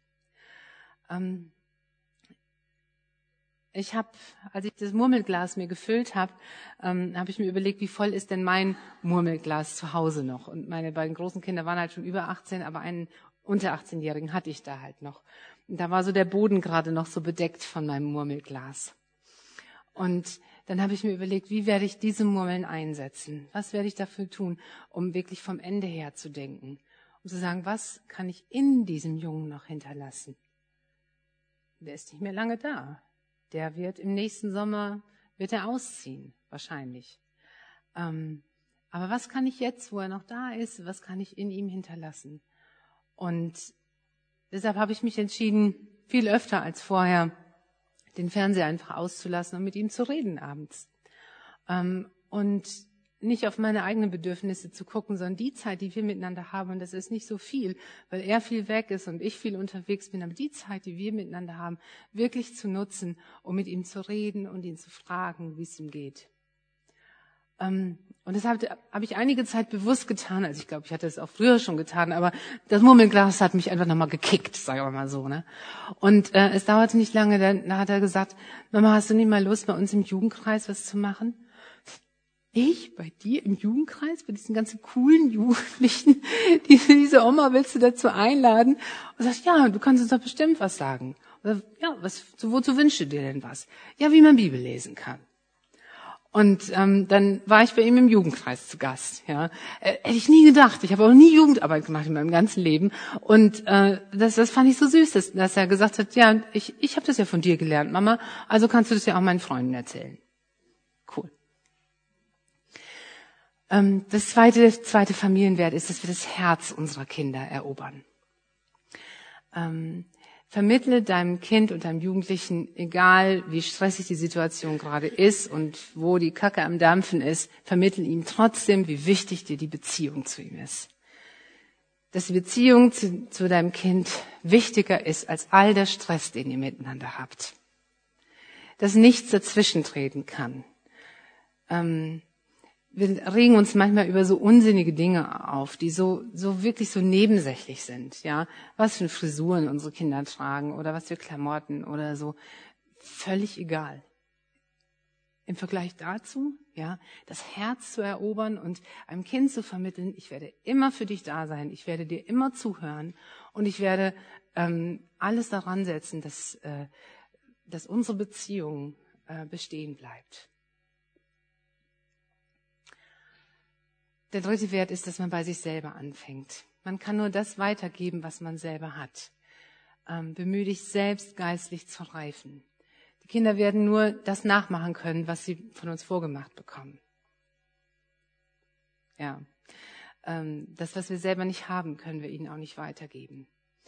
Als ich das Murmelglas mir gefüllt habe, habe ich mir überlegt, wie voll ist denn mein Murmelglas zu Hause noch? Und meine beiden großen Kinder waren halt schon über 18, aber einen unter 18-Jährigen hatte ich da halt noch. Und da war so der Boden gerade noch so bedeckt von meinem Murmelglas. Und dann habe ich mir überlegt, wie werde ich diese Murmeln einsetzen? Was werde ich dafür tun, um wirklich vom Ende her zu denken? Um zu sagen, was kann ich in diesem Jungen noch hinterlassen? Der ist nicht mehr lange da. Der wird im nächsten Sommer, wird er ausziehen, wahrscheinlich. Aber was kann ich jetzt, wo er noch da ist, was kann ich in ihm hinterlassen? Und deshalb habe ich mich entschieden, viel öfter als vorher, den Fernseher einfach auszulassen und mit ihm zu reden abends. Und nicht auf meine eigenen Bedürfnisse zu gucken, sondern die Zeit, die wir miteinander haben, und das ist nicht so viel, weil er viel weg ist und ich viel unterwegs bin, aber die Zeit, die wir miteinander haben, wirklich zu nutzen, um mit ihm zu reden und ihn zu fragen, wie es ihm geht. Und das habe ich einige Zeit bewusst getan, also ich glaube, ich hatte es auch früher schon getan, aber das Murmelglas hat mich einfach nochmal gekickt, sagen wir mal so, ne? Und es dauerte nicht lange, dann hat er gesagt, Mama, hast du nicht mal Lust, bei uns im Jugendkreis was zu machen? Ich? Bei dir im Jugendkreis? Bei diesen ganzen coolen Jugendlichen? Diese Oma willst du dazu einladen? Und sagst, ja, du kannst uns doch bestimmt was sagen. Oder, ja, wozu wünschst du dir denn was? Ja, wie man Bibel lesen kann. Und dann war ich bei ihm im Jugendkreis zu Gast. Ja, hätte ich nie gedacht. Ich habe auch nie Jugendarbeit gemacht in meinem ganzen Leben. Und das fand ich so süß, dass er gesagt hat, ja, ich habe das ja von dir gelernt, Mama. Also kannst du das ja auch meinen Freunden erzählen. Cool. Das zweite Familienwert ist, dass wir das Herz unserer Kinder erobern. Vermittle deinem Kind und deinem Jugendlichen, egal wie stressig die Situation gerade ist und wo die Kacke am Dampfen ist, vermittle ihm trotzdem, wie wichtig dir die Beziehung zu ihm ist. Dass die Beziehung zu deinem Kind wichtiger ist als all der Stress, den ihr miteinander habt. Dass nichts dazwischen treten kann. Wir regen uns manchmal über so unsinnige Dinge auf, die so wirklich so nebensächlich sind, ja. Was für Frisuren unsere Kinder tragen oder was für Klamotten oder so. Völlig egal. Im Vergleich dazu, ja, das Herz zu erobern und einem Kind zu vermitteln, ich werde immer für dich da sein, ich werde dir immer zuhören und ich werde alles daran setzen, dass unsere Beziehung bestehen bleibt. Der dritte Wert ist, dass man bei sich selber anfängt. Man kann nur das weitergeben, was man selber hat. Bemühe dich selbst, geistlich zu reifen. Die Kinder werden nur das nachmachen können, was sie von uns vorgemacht bekommen. Ja, das, was wir selber nicht haben, können wir ihnen auch nicht weitergeben.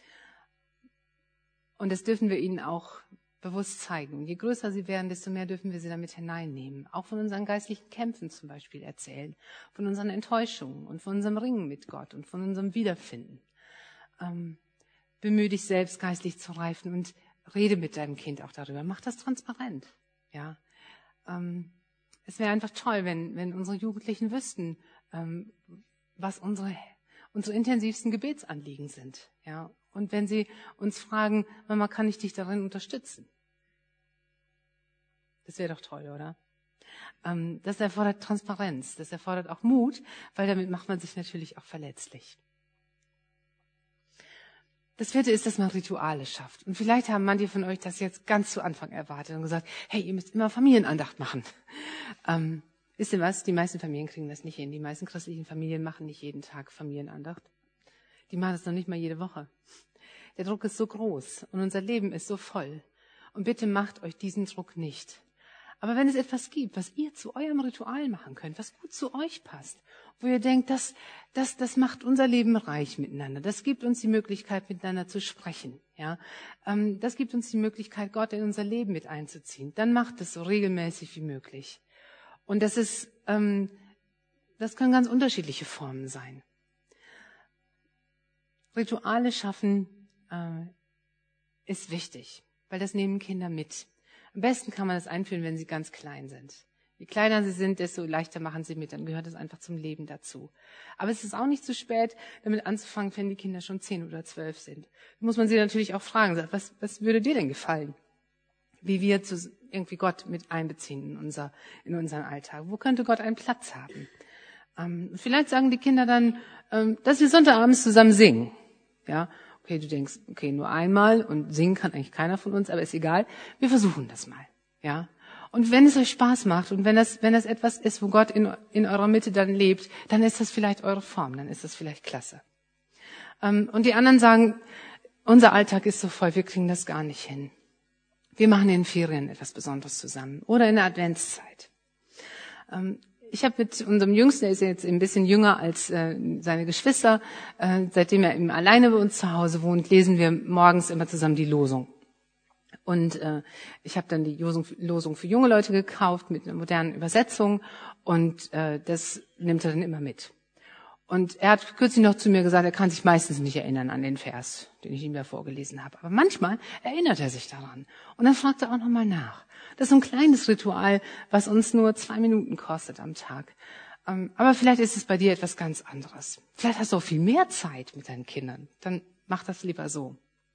Und das dürfen wir ihnen auch bewusst zeigen. Und je größer sie werden, desto mehr dürfen wir sie damit hineinnehmen. Auch von unseren geistlichen Kämpfen zum Beispiel erzählen, von unseren Enttäuschungen und von unserem Ringen mit Gott und von unserem Wiederfinden. Bemühe dich selbst, geistlich zu reifen und rede mit deinem Kind auch darüber. Mach das transparent. Ja. Es wäre einfach toll, wenn unsere Jugendlichen wüssten, was unsere intensivsten Gebetsanliegen sind. Ja? Und wenn sie uns fragen, Mama, kann ich dich darin unterstützen? Das wäre doch toll, oder? Das erfordert Transparenz, das erfordert auch Mut, weil damit macht man sich natürlich auch verletzlich. Das vierte ist, dass man Rituale schafft. Und vielleicht haben manche von euch das jetzt ganz zu Anfang erwartet und gesagt, hey, ihr müsst immer Familienandacht machen. Wisst ihr was? Die meisten Familien kriegen das nicht hin. Die meisten christlichen Familien machen nicht jeden Tag Familienandacht. Die machen das noch nicht mal jede Woche. Der Druck ist so groß und unser Leben ist so voll. Und bitte macht euch diesen Druck nicht. Aber wenn es etwas gibt, was ihr zu eurem Ritual machen könnt, was gut zu euch passt, wo ihr denkt, das macht unser Leben reich miteinander, das gibt uns die Möglichkeit, miteinander zu sprechen, ja, das gibt uns die Möglichkeit, Gott in unser Leben mit einzuziehen, dann macht es so regelmäßig wie möglich. Und das können ganz unterschiedliche Formen sein. Rituale schaffen ist wichtig, weil das nehmen Kinder mit. Am besten kann man das einführen, wenn sie ganz klein sind. Je kleiner sie sind, desto leichter machen sie mit. Dann gehört es einfach zum Leben dazu. Aber es ist auch nicht zu spät, damit anzufangen, wenn die Kinder schon 10 oder 12 sind. Da muss man sie natürlich auch fragen, was würde dir denn gefallen? Wie wir irgendwie Gott mit einbeziehen in unseren Alltag. Wo könnte Gott einen Platz haben? Vielleicht sagen die Kinder dann, dass wir Sonntagabends zusammen singen. Ja. Okay, du denkst, okay, nur einmal und singen kann eigentlich keiner von uns, aber ist egal. Wir versuchen das mal, ja. Und wenn es euch Spaß macht und wenn das etwas ist, wo Gott in eurer Mitte dann lebt, dann ist das vielleicht eure Form, dann ist das vielleicht klasse. Und die anderen sagen, unser Alltag ist so voll, wir kriegen das gar nicht hin. Wir machen in den Ferien etwas Besonderes zusammen oder in der Adventszeit. Ich habe mit unserem Jüngsten, der ist jetzt ein bisschen jünger als seine Geschwister, seitdem er eben alleine bei uns zu Hause wohnt, lesen wir morgens immer zusammen die Losung. Und ich habe dann die Losung für junge Leute gekauft mit einer modernen Übersetzung und das nimmt er dann immer mit. Und er hat kürzlich noch zu mir gesagt, er kann sich meistens nicht erinnern an den Vers, den ich ihm da vorgelesen habe. Aber manchmal erinnert er sich daran. Und dann fragt er auch nochmal nach. Das ist so ein kleines Ritual, was uns nur 2 Minuten kostet am Tag. Aber vielleicht ist es bei dir etwas ganz anderes. Vielleicht hast du auch viel mehr Zeit mit deinen Kindern. Dann mach das lieber so.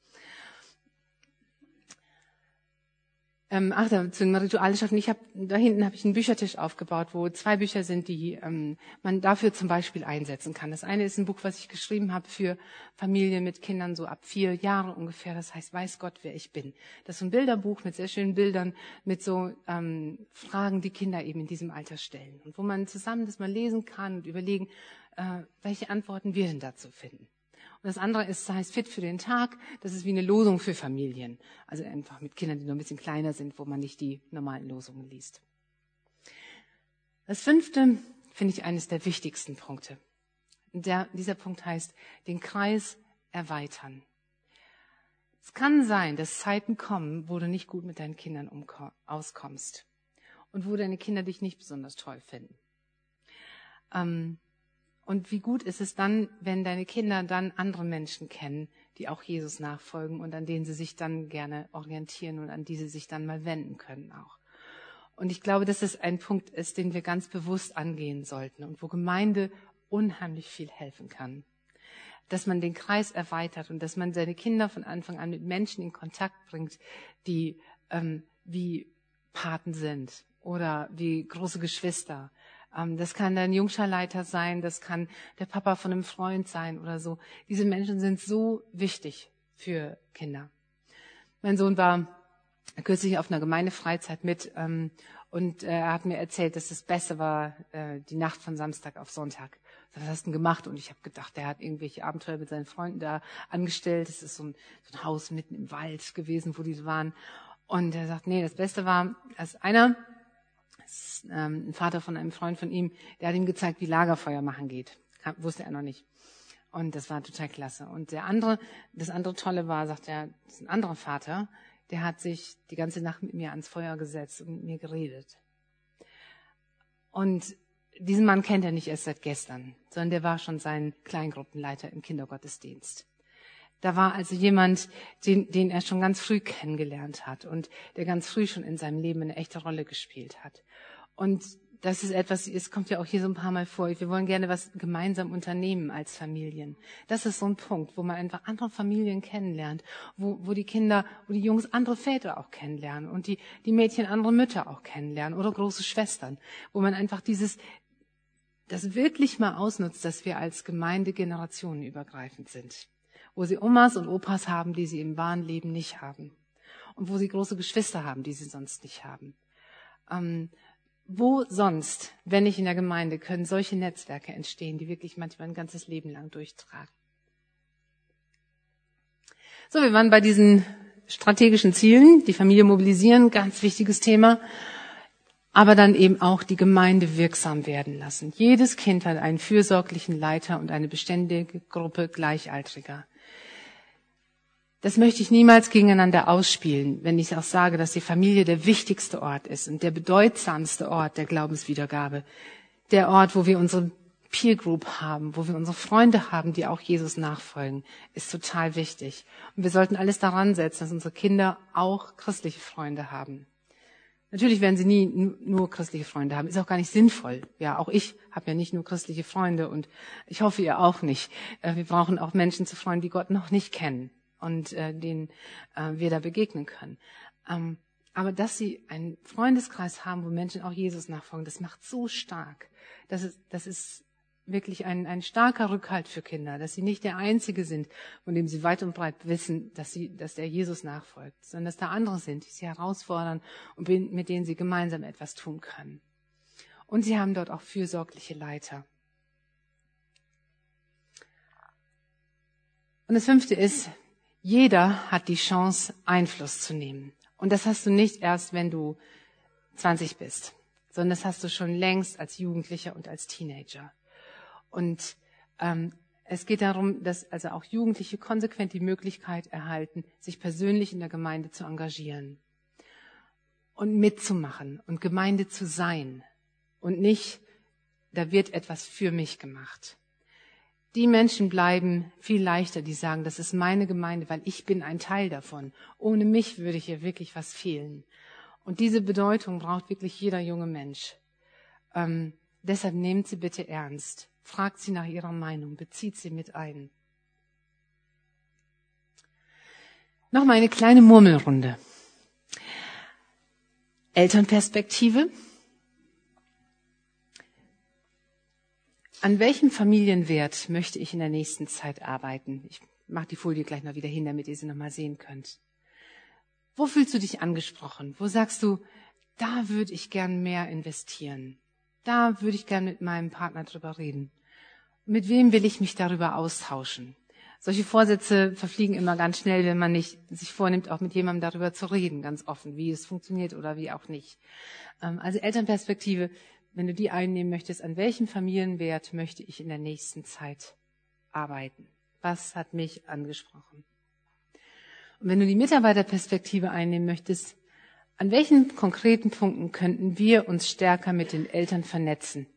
Zu den Rituale schaffen. Da hinten habe ich einen Büchertisch aufgebaut, wo 2 Bücher sind, die man dafür zum Beispiel einsetzen kann. Das eine ist ein Buch, was ich geschrieben habe für Familien mit Kindern so ab 4 Jahre ungefähr. Das heißt, weiß Gott, wer ich bin. Das ist so ein Bilderbuch mit sehr schönen Bildern, mit so Fragen, die Kinder eben in diesem Alter stellen. Und wo man zusammen das mal lesen kann und überlegen, welche Antworten wir denn dazu finden. Und das andere heißt Fit für den Tag. Das ist wie eine Losung für Familien. Also einfach mit Kindern, die noch ein bisschen kleiner sind, wo man nicht die normalen Losungen liest. Das 5. finde ich eines der wichtigsten Punkte. Dieser Punkt heißt, den Kreis erweitern. Es kann sein, dass Zeiten kommen, wo du nicht gut mit deinen Kindern auskommst. Und wo deine Kinder dich nicht besonders toll finden. Und wie gut ist es dann, wenn deine Kinder dann andere Menschen kennen, die auch Jesus nachfolgen und an denen sie sich dann gerne orientieren und an die sie sich dann mal wenden können auch. Und ich glaube, dass es ein Punkt ist, den wir ganz bewusst angehen sollten und wo Gemeinde unheimlich viel helfen kann. Dass man den Kreis erweitert und dass man seine Kinder von Anfang an mit Menschen in Kontakt bringt, die wie Paten sind oder wie große Geschwister. Das kann ein Jungscharleiter sein, das kann der Papa von einem Freund sein oder so. Diese Menschen sind so wichtig für Kinder. Mein Sohn war kürzlich auf einer Gemeindefreizeit mit und er hat mir erzählt, dass das Beste war, die Nacht von Samstag auf Sonntag. Was hast du denn gemacht? Und ich habe gedacht, der hat irgendwelche Abenteuer mit seinen Freunden da angestellt. Das ist so ein Haus mitten im Wald gewesen, wo die waren. Und er sagt, nee, das Beste war, als einer... Das ist ein Vater von einem Freund von ihm, der hat ihm gezeigt, wie Lagerfeuer machen geht. Wusste er noch nicht. Und das war total klasse. Und das andere Tolle war, sagt er, das ist ein anderer Vater, der hat sich die ganze Nacht mit mir ans Feuer gesetzt und mit mir geredet. Und diesen Mann kennt er nicht erst seit gestern, sondern der war schon sein Kleingruppenleiter im Kindergottesdienst. Da war also jemand, den er schon ganz früh kennengelernt hat und der ganz früh schon in seinem Leben eine echte Rolle gespielt hat. Und das ist etwas, es kommt ja auch hier so ein paar Mal vor. Wir wollen gerne was gemeinsam unternehmen als Familien. Das ist so ein Punkt, wo man einfach andere Familien kennenlernt, wo die Kinder, wo die Jungs andere Väter auch kennenlernen und die Mädchen andere Mütter auch kennenlernen oder große Schwestern, wo man einfach das wirklich mal ausnutzt, dass wir als Gemeinde generationenübergreifend sind. Wo sie Omas und Opas haben, die sie im wahren Leben nicht haben. Und wo sie große Geschwister haben, die sie sonst nicht haben. Wo sonst, wenn nicht in der Gemeinde, können solche Netzwerke entstehen, die wirklich manchmal ein ganzes Leben lang durchtragen. So, wir waren bei diesen strategischen Zielen, die Familie mobilisieren, ganz wichtiges Thema, aber dann eben auch die Gemeinde wirksam werden lassen. Jedes Kind hat einen fürsorglichen Leiter und eine beständige Gruppe Gleichaltriger. Das möchte ich niemals gegeneinander ausspielen, wenn ich auch sage, dass die Familie der wichtigste Ort ist und der bedeutsamste Ort der Glaubenswiedergabe. Der Ort, wo wir unsere Peer Group haben, wo wir unsere Freunde haben, die auch Jesus nachfolgen, ist total wichtig. Und wir sollten alles daran setzen, dass unsere Kinder auch christliche Freunde haben. Natürlich werden sie nie nur christliche Freunde haben, ist auch gar nicht sinnvoll. Ja, auch ich habe ja nicht nur christliche Freunde und ich hoffe, ihr auch nicht. Wir brauchen auch Menschen zu Freunden, die Gott noch nicht kennen und denen wir da begegnen können. Aber dass sie einen Freundeskreis haben, wo Menschen auch Jesus nachfolgen, das macht so stark. Das ist wirklich ein starker Rückhalt für Kinder, dass sie nicht der Einzige sind, von dem sie weit und breit wissen, dass der Jesus nachfolgt, sondern dass da andere sind, die sie herausfordern und mit denen sie gemeinsam etwas tun können. Und sie haben dort auch fürsorgliche Leiter. Und das 5. ist, jeder hat die Chance, Einfluss zu nehmen. Und das hast du nicht erst, wenn du 20 bist, sondern das hast du schon längst als Jugendlicher und als Teenager. Und es geht darum, dass also auch Jugendliche konsequent die Möglichkeit erhalten, sich persönlich in der Gemeinde zu engagieren und mitzumachen und Gemeinde zu sein und nicht, da wird etwas für mich gemacht. Die Menschen bleiben viel leichter, die sagen, das ist meine Gemeinde, weil ich bin ein Teil davon. Ohne mich würde hier wirklich was fehlen. Und diese Bedeutung braucht wirklich jeder junge Mensch. Deshalb nehmt sie bitte ernst. Fragt sie nach ihrer Meinung, bezieht sie mit ein. Nochmal eine kleine Murmelrunde. Elternperspektive. An welchem Familienwert möchte ich in der nächsten Zeit arbeiten? Ich mache die Folie gleich noch wieder hin, damit ihr sie nochmal sehen könnt. Wo fühlst du dich angesprochen? Wo sagst du, da würde ich gern mehr investieren? Da würde ich gern mit meinem Partner drüber reden. Mit wem will ich mich darüber austauschen? Solche Vorsätze verfliegen immer ganz schnell, wenn man nicht sich vornimmt, auch mit jemandem darüber zu reden, ganz offen, wie es funktioniert oder wie auch nicht. Also Elternperspektive, wenn du die einnehmen möchtest, an welchem Familienwert möchte ich in der nächsten Zeit arbeiten? Was hat mich angesprochen? Und wenn du die Mitarbeiterperspektive einnehmen möchtest, an welchen konkreten Punkten könnten wir uns stärker mit den Eltern vernetzen?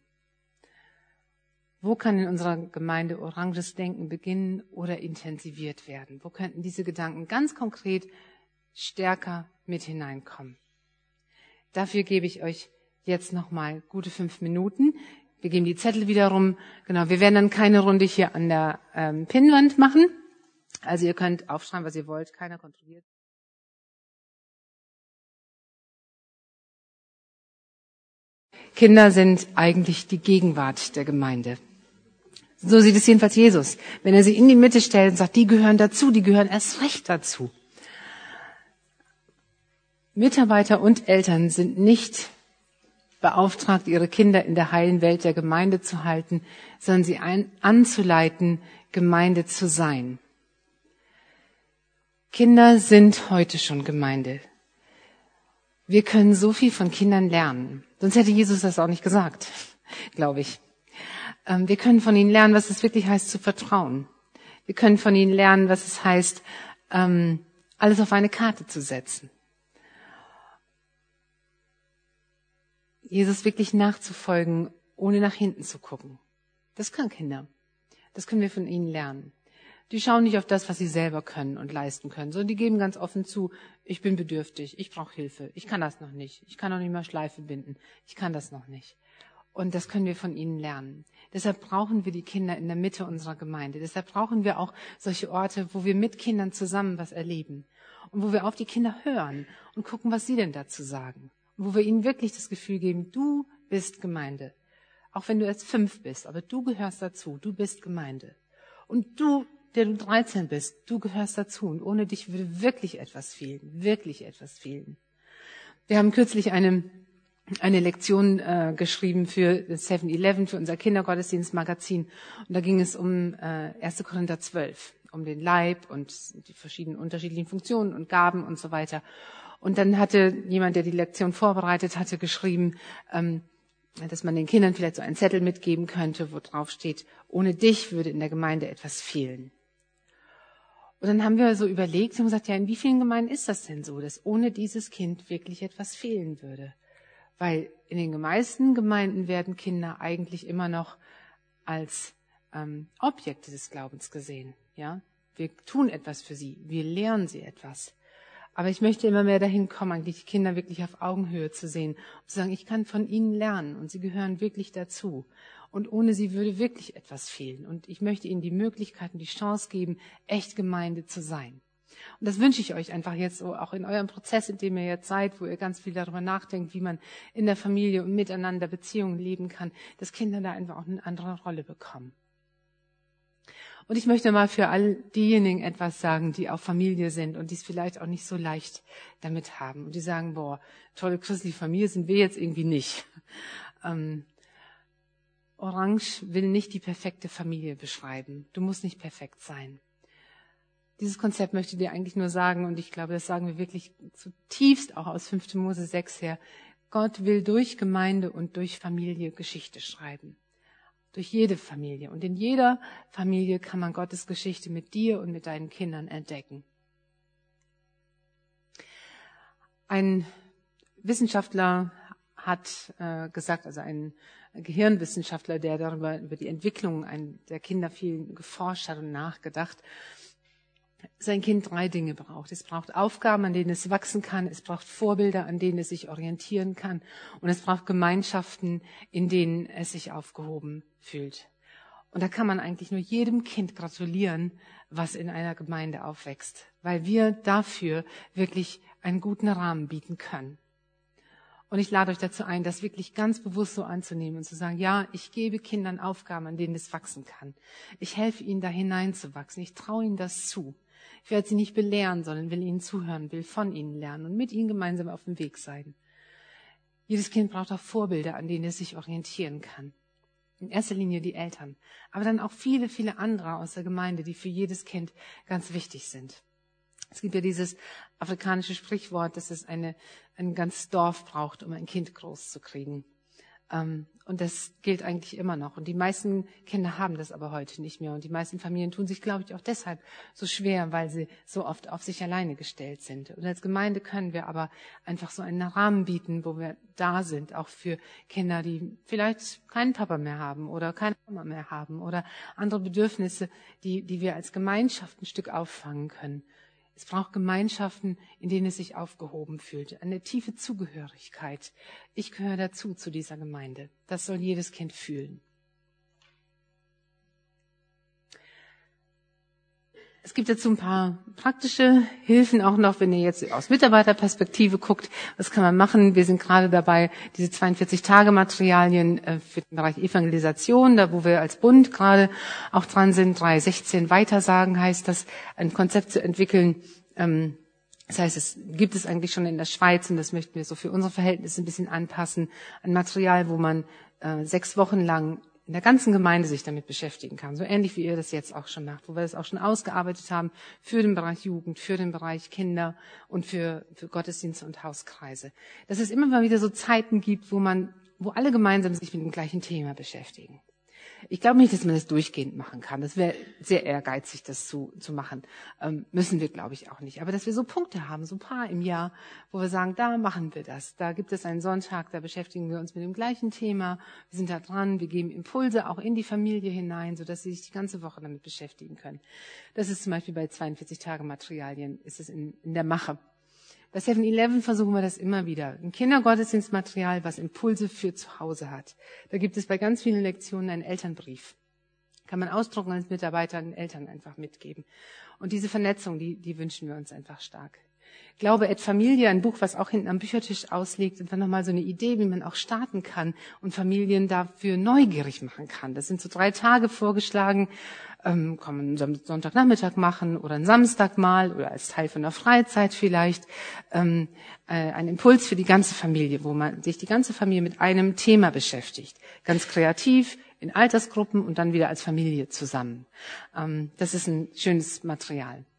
Wo kann in unserer Gemeinde oranges Denken beginnen oder intensiviert werden? Wo könnten diese Gedanken ganz konkret stärker mit hineinkommen? Dafür gebe ich euch jetzt nochmal gute 5 Minuten. Wir geben die Zettel wieder rum. Genau, wir werden dann keine Runde hier an der Pinnwand machen. Also ihr könnt aufschreiben, was ihr wollt. Keiner kontrolliert. Kinder sind eigentlich die Gegenwart der Gemeinde. So sieht es jedenfalls Jesus. Wenn er sie in die Mitte stellt und sagt, die gehören dazu, die gehören erst recht dazu. Mitarbeiter und Eltern sind nicht beauftragt, ihre Kinder in der heilen Welt der Gemeinde zu halten, sondern sie anzuleiten, Gemeinde zu sein. Kinder sind heute schon Gemeinde. Wir können so viel von Kindern lernen. Sonst hätte Jesus das auch nicht gesagt, glaube ich. Wir können von ihnen lernen, was es wirklich heißt, zu vertrauen. Wir können von ihnen lernen, was es heißt, alles auf eine Karte zu setzen. Jesus wirklich nachzufolgen, ohne nach hinten zu gucken. Das können Kinder. Das können wir von ihnen lernen. Die schauen nicht auf das, was sie selber können und leisten können, sondern die geben ganz offen zu, ich bin bedürftig, ich brauche Hilfe, ich kann das noch nicht, ich kann noch nicht mal Schleife binden, ich kann das noch nicht. Und das können wir von ihnen lernen. Deshalb brauchen wir die Kinder in der Mitte unserer Gemeinde. Deshalb brauchen wir auch solche Orte, wo wir mit Kindern zusammen was erleben und wo wir auf die Kinder hören und gucken, was sie denn dazu sagen. Und wo wir ihnen wirklich das Gefühl geben, du bist Gemeinde. Auch wenn du erst 5 bist, aber du gehörst dazu, du bist Gemeinde. Und du, der du 13 bist, du gehörst dazu. Und ohne dich würde wirklich etwas fehlen, wirklich etwas fehlen. Wir haben kürzlich eine Lektion geschrieben für 7-Eleven, für unser Kindergottesdienstmagazin. Und da ging es um 1. Korinther 12, um den Leib und die verschiedenen unterschiedlichen Funktionen und Gaben und so weiter. Und dann hatte jemand, der die Lektion vorbereitet hatte, geschrieben, dass man den Kindern vielleicht so einen Zettel mitgeben könnte, wo drauf steht, ohne dich würde in der Gemeinde etwas fehlen. Und dann haben wir so überlegt und gesagt, ja, in wie vielen Gemeinden ist das denn so, dass ohne dieses Kind wirklich etwas fehlen würde? Weil in den meisten Gemeinden werden Kinder eigentlich immer noch als Objekte des Glaubens gesehen. Ja, wir tun etwas für sie, wir lehren sie etwas. Aber ich möchte immer mehr dahin kommen, eigentlich die Kinder wirklich auf Augenhöhe zu sehen und zu sagen, ich kann von ihnen lernen und sie gehören wirklich dazu. Und ohne sie würde wirklich etwas fehlen. Und ich möchte ihnen die Möglichkeit und die Chance geben, echt Gemeinde zu sein. Und das wünsche ich euch einfach jetzt so, auch in eurem Prozess, in dem ihr jetzt seid, wo ihr ganz viel darüber nachdenkt, wie man in der Familie und miteinander Beziehungen leben kann, dass Kinder da einfach auch eine andere Rolle bekommen. Und ich möchte mal für all diejenigen etwas sagen, die auch Familie sind und die es vielleicht auch nicht so leicht damit haben. Und die sagen, boah, tolle christliche Familie sind wir jetzt irgendwie nicht. Orange will nicht die perfekte Familie beschreiben. Du musst nicht perfekt sein. Dieses Konzept möchte ich dir eigentlich nur sagen, und ich glaube, das sagen wir wirklich zutiefst auch aus 5. Mose 6 her. Gott will durch Gemeinde und durch Familie Geschichte schreiben. Durch jede Familie. Und in jeder Familie kann man Gottes Geschichte mit dir und mit deinen Kindern entdecken. Ein Wissenschaftler hat gesagt, also ein Gehirnwissenschaftler, der über die Entwicklung der Kinder viel geforscht hat und nachgedacht, sein Kind 3 Dinge braucht. Es braucht Aufgaben, an denen es wachsen kann. Es braucht Vorbilder, an denen es sich orientieren kann. Und es braucht Gemeinschaften, in denen es sich aufgehoben fühlt. Und da kann man eigentlich nur jedem Kind gratulieren, was in einer Gemeinde aufwächst, weil wir dafür wirklich einen guten Rahmen bieten können. Und ich lade euch dazu ein, das wirklich ganz bewusst so anzunehmen und zu sagen, ja, ich gebe Kindern Aufgaben, an denen es wachsen kann. Ich helfe ihnen, da hineinzuwachsen. Ich traue ihnen das zu. Ich werde sie nicht belehren, sondern will ihnen zuhören, will von ihnen lernen und mit ihnen gemeinsam auf dem Weg sein. Jedes Kind braucht auch Vorbilder, an denen es sich orientieren kann. In erster Linie die Eltern, aber dann auch viele, viele andere aus der Gemeinde, die für jedes Kind ganz wichtig sind. Es gibt ja dieses afrikanische Sprichwort, dass es ein ganzes Dorf braucht, um ein Kind groß zu kriegen. Und das gilt eigentlich immer noch. Und die meisten Kinder haben das aber heute nicht mehr. Und die meisten Familien tun sich, glaube ich, auch deshalb so schwer, weil sie so oft auf sich alleine gestellt sind. Und als Gemeinde können wir aber einfach so einen Rahmen bieten, wo wir da sind, auch für Kinder, die vielleicht keinen Papa mehr haben oder keine Mama mehr haben oder andere Bedürfnisse, die wir als Gemeinschaft ein Stück auffangen können. Es braucht Gemeinschaften, in denen es sich aufgehoben fühlt. Eine tiefe Zugehörigkeit. Ich gehöre dazu, zu dieser Gemeinde. Das soll jedes Kind fühlen. Es gibt dazu ein paar praktische Hilfen auch noch, wenn ihr jetzt aus Mitarbeiterperspektive guckt. Was kann man machen? Wir sind gerade dabei, diese 42-Tage-Materialien für den Bereich Evangelisation, da wo wir als Bund gerade auch dran sind, 3.16 Weitersagen heißt das, ein Konzept zu entwickeln. Das heißt, es gibt es eigentlich schon in der Schweiz und das möchten wir so für unsere Verhältnisse ein bisschen anpassen. Ein Material, wo man 6 Wochen lang in der ganzen Gemeinde sich damit beschäftigen kann. So ähnlich wie ihr das jetzt auch schon macht, wo wir das auch schon ausgearbeitet haben für den Bereich Jugend, für den Bereich Kinder und für Gottesdienste und Hauskreise. Dass es immer mal wieder so Zeiten gibt, wo alle gemeinsam sich mit dem gleichen Thema beschäftigen. Ich glaube nicht, dass man das durchgehend machen kann. Das wäre sehr ehrgeizig, das zu machen. Müssen wir, glaube ich, auch nicht. Aber dass wir so Punkte haben, so ein paar im Jahr, wo wir sagen, da machen wir das. Da gibt es einen Sonntag, da beschäftigen wir uns mit dem gleichen Thema. Wir sind da dran, wir geben Impulse auch in die Familie hinein, sodass sie sich die ganze Woche damit beschäftigen können. Das ist zum Beispiel bei 42 Tage Materialien, ist es in der Mache. Bei 7-Eleven versuchen wir das immer wieder. Ein Kindergottesdienstmaterial, was Impulse für zu Hause hat. Da gibt es bei ganz vielen Lektionen einen Elternbrief. Kann man ausdrucken als Mitarbeiter den Eltern einfach mitgeben. Und diese Vernetzung, die wünschen wir uns einfach stark. Glaube et Familie, ein Buch, was auch hinten am Büchertisch ausliegt, und dann nochmal so eine Idee, wie man auch starten kann und Familien dafür neugierig machen kann. Das sind so 3 Tage vorgeschlagen, kann man einen Sonntagnachmittag machen oder einen Samstag mal oder als Teil von der Freizeit vielleicht. Ein Impuls für die ganze Familie, wo man sich die ganze Familie mit einem Thema beschäftigt. Ganz kreativ, in Altersgruppen und dann wieder als Familie zusammen. Das ist ein schönes Material.